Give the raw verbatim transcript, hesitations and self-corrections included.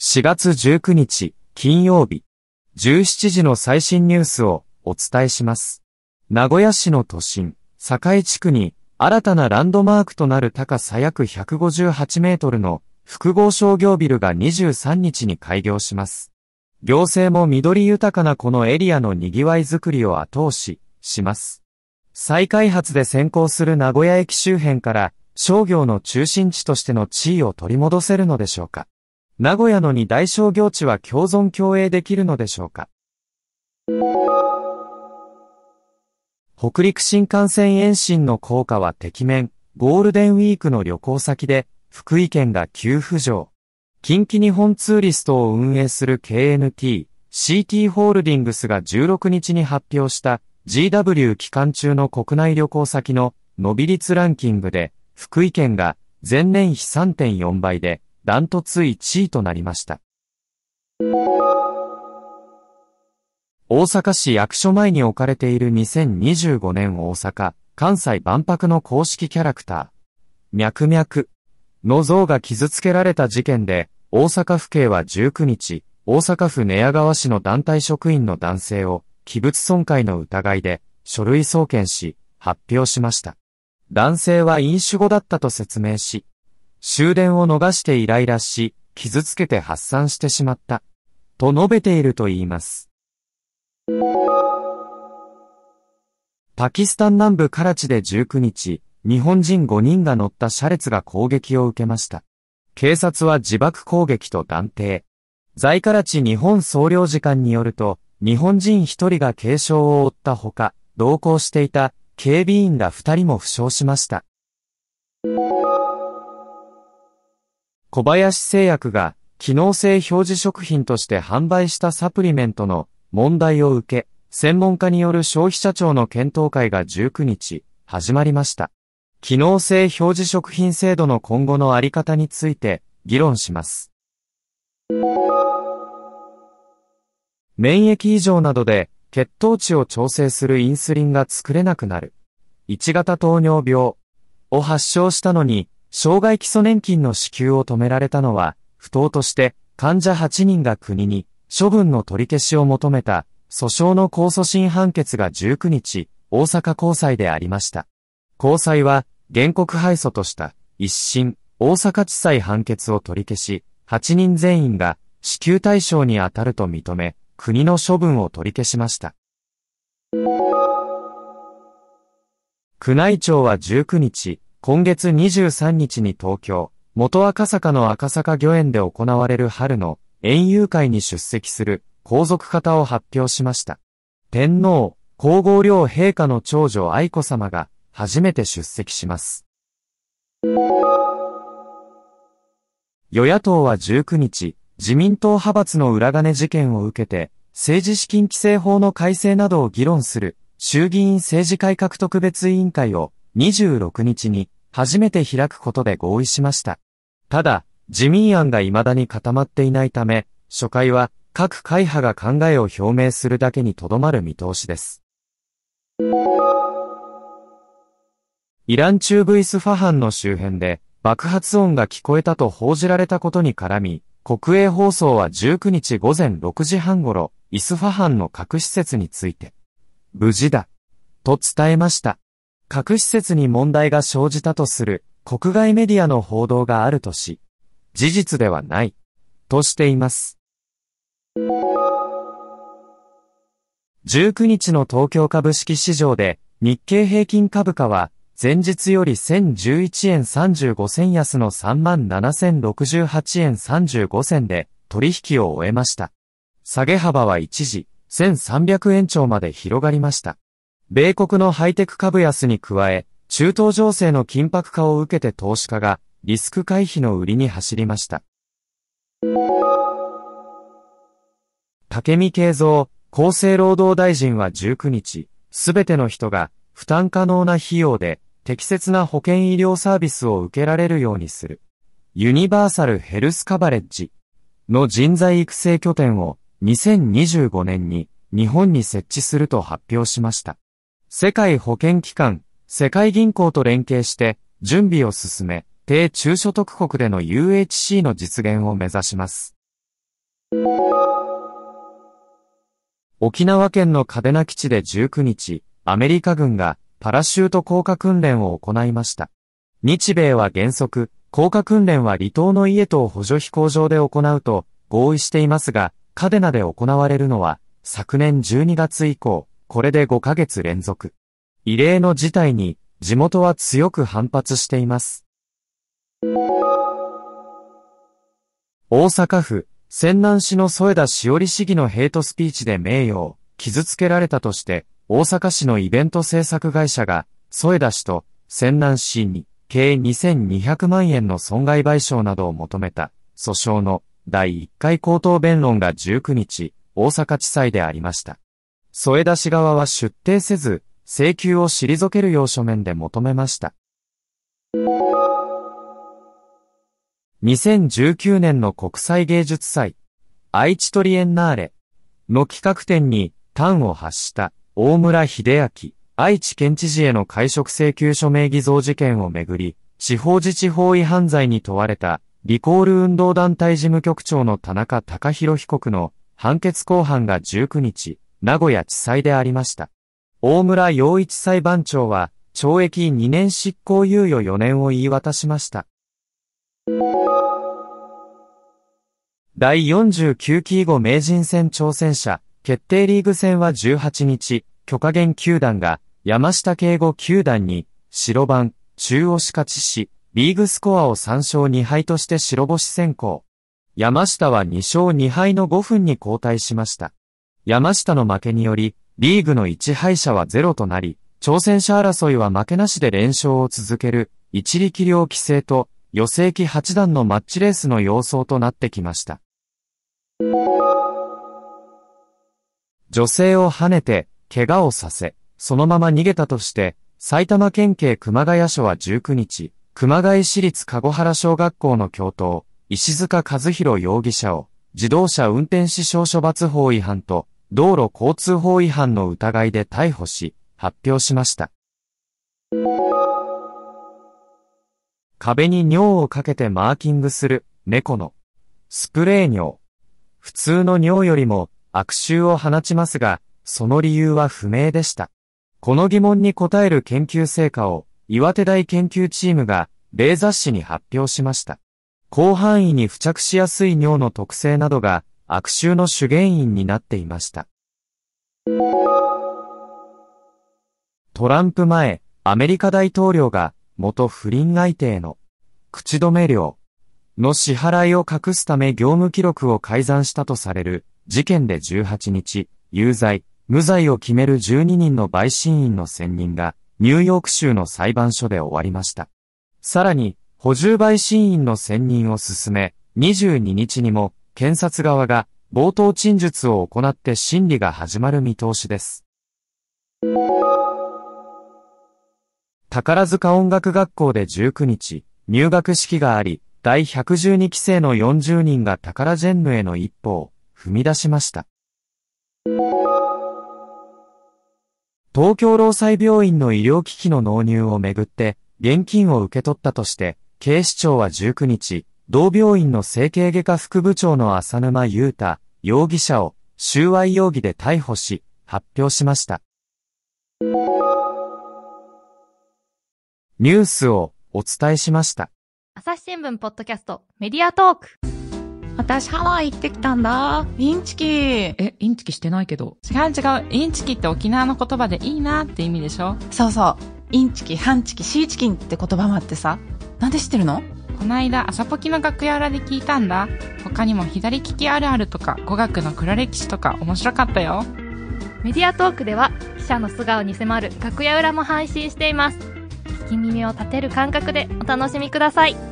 しがつじゅうくにち、金曜日、じゅうしちじの最新ニュースをお伝えします。名古屋市の都心、栄地区に新たなランドマークとなる高さ約ひゃくごじゅうはちメートルの複合商業ビルがにじゅうさんにちに開業します。行政も緑豊かなこのエリアの賑わいづくりを後押しします。再開発で先行する名古屋駅周辺から商業の中心地としての地位を取り戻せるのでしょうか。名古屋のに大商業地は共存共栄できるのでしょうか。北陸新幹線延伸の効果はてきめん、ゴールデンウィークの旅行先で福井県が急浮上。近畿日本ツーリストを運営する ケーエヌティー、シーティー ホールディングスがじゅうろくにちに発表した ジーダブリュー 期間中の国内旅行先の伸び率ランキングで福井県が前年比 さんてんよんばいでダントツいちいとなりました。大阪市役所前に置かれているにせんにじゅうごねん大阪・関西万博の公式キャラクター、ミャクミャクの像が傷つけられた事件で、大阪府警はじゅうくにち、大阪府寝屋川市の団体職員の男性を器物損壊の疑いで書類送検し、発表しました。男性は飲酒後だったと説明し、終電を逃してイライラし、傷つけて発散してしまった、と述べているといいます。パキスタン南部カラチでじゅうくにち、日本人ごにんが乗った車列が攻撃を受けました。警察は自爆攻撃と断定。在カラチ日本総領事館によると、日本人ひとりが軽傷を負ったほか、同行していた警備員らふたりも負傷しました。小林製薬が機能性表示食品として販売したサプリメントの問題を受け、専門家による消費者庁の検討会がじゅうくにち始まりました。機能性表示食品制度の今後のあり方について議論します。免疫異常などで血糖値を調整するインスリンが作れなくなる。いちがた糖尿病を発症したのに、障害基礎年金の支給を止められたのは、不当として患者はちにんが国に処分の取り消しを求めた訴訟の控訴審判決がじゅうくにち、大阪高裁でありました。高裁は原告敗訴とした一審大阪地裁判決を取り消し、はちにん全員が支給対象に当たると認め、国の処分を取り消しました。宮内庁はじゅうくにち、今月にじゅうさんにちに東京、元赤坂の赤坂御苑で行われる春の園遊会に出席する皇族方を発表しました。天皇、皇后両陛下の長女愛子さまが初めて出席します。与野党はじゅうくにち、自民党派閥の裏金事件を受けて、政治資金規正法の改正などを議論する衆議院政治改革特別委員会をにじゅうろくにちに初めて開くことで合意しました。ただ、自民案が未だに固まっていないため、初回は各会派が考えを表明するだけにとどまる見通しです。イラン中部イスファハンの周辺で爆発音が聞こえたと報じられたことに絡み、国営放送はじゅうくにちごぜんろくじはん頃、イスファハンの核施設について、無事だ、と伝えました。核施設に問題が生じたとする国外メディアの報道があるとし、事実ではない、としています。じゅうくにちの東京株式市場で日経平均株価は前日よりせんじゅういちえんさんじゅうごせん安の さんまんななせんろくじゅうはちえんさんじゅうごせんで取引を終えました。下げ幅は一時せんさんびゃくえんちょうまで広がりました。米国のハイテク株安に加え、中東情勢の緊迫化を受けて投資家がリスク回避の売りに走りました。武見敬三厚生労働大臣はじゅうくにち、すべての人が負担可能な費用で適切な保険医療サービスを受けられるようにするユニバーサルヘルスカバレッジの人材育成拠点をにせんにじゅうごねんに日本に設置すると発表しました。世界保健機関、世界銀行と連携して準備を進め、低中所得国での ユーエイチシー の実現を目指します。 沖縄県の嘉手納基地でじゅうくにち、アメリカ軍がパラシュート降下訓練を行いました。日米は原則、降下訓練は離島の家島補助飛行場で行うと合意していますが、嘉手納で行われるのは昨年じゅうにがつ以降、これでごかげつ連続。異例の事態に地元は強く反発しています。大阪府泉南市の添田しおり市議のヘイトスピーチで名誉を傷つけられたとして、大阪市のイベント制作会社が添田市と泉南市に計にせんにひゃくまんえんの損害賠償などを求めた訴訟のだいいっかい口頭弁論がじゅうくにち、大阪地裁でありました。添田市側は出廷せず、請求を退けるよう書面で求めました。にせんじゅうきゅうねんの国際芸術祭、愛知トリエンナーレの企画展に端を発した大村秀明、愛知県知事への解職請求書名偽造事件をめぐり、地方自治法違反罪に問われたリコール運動団体事務局長の田中孝弘被告の判決公判がじゅうくにち、名古屋地裁でありました。大村洋一裁判長は懲役にねん執行猶予よねんを言い渡しました。だいよんじゅうきゅうき囲碁名人戦挑戦者決定リーグ戦はじゅうはちにち、許家元九段が山下敬吾九段に白番、中押し勝ちし、リーグスコアをさんしょうにはいとして白星先行。山下はにしょうにはいのごふんに交代しました。山下の負けにより、リーグのいち敗者はゼロとなり、挑戦者争いは負けなしで連勝を続ける、一力遼棋聖と、余正麒八段のマッチレースの様相となってきました。女性を跳ねて、怪我をさせ、そのまま逃げたとして、埼玉県警熊谷署はじゅうくにち、熊谷市立籠原小学校の教頭、石塚和弘容疑者を、自動車運転死傷処罰法違反と、道路交通法違反の疑いで逮捕し、発表しました。壁に尿をかけてマーキングする、猫のスプレー尿。普通の尿よりも悪臭を放ちますが、その理由は不明でした。この疑問に答える研究成果を、岩手大研究チームが、例雑誌に発表しました。広範囲に付着しやすい尿の特性などが、悪臭の主原因になっていました。トランプ前、アメリカ大統領が、元不倫相手への口止め料の支払いを隠すため業務記録を改ざんしたとされる事件でじゅうはちにち、有罪、無罪を決めるじゅうににんの陪審員の選任がニューヨーク州の裁判所で終わりました。さらに、補充陪審員の選任を進め、にじゅうににちにも検察側が冒頭陳述を行って審理が始まる見通しです。宝塚音楽学校でじゅうくにち、入学式があり、だいひゃくじゅうにきせいのよんじゅうにんがタカラジェンヌへの一歩を踏み出しました。東京労災病院の医療機器の納入をめぐって、現金を受け取ったとして、警視庁はじゅうくにち、同病院の整形外科副部長の浅沼優太容疑者を収賄容疑で逮捕し、発表しました。ニュースをお伝えしました。 朝日新聞ポッドキャストメディアトーク。 私ハワイ行ってきたんだ。インチキ。 え、インチキしてないけど。 違う違う。インチキって沖縄の言葉でいいなって意味でしょ。 そうそう。インチキ、ハンチキ、シーチキンって言葉もあってさ。なんで知ってるの？ こないだ朝ポキの楽屋裏で聞いたんだ。他にも左利きあるあるとか語学の黒歴史とか面白かったよ。 メディアトークでは記者の素顔に迫る楽屋裏も配信しています。聞き耳を立てる感覚でお楽しみください。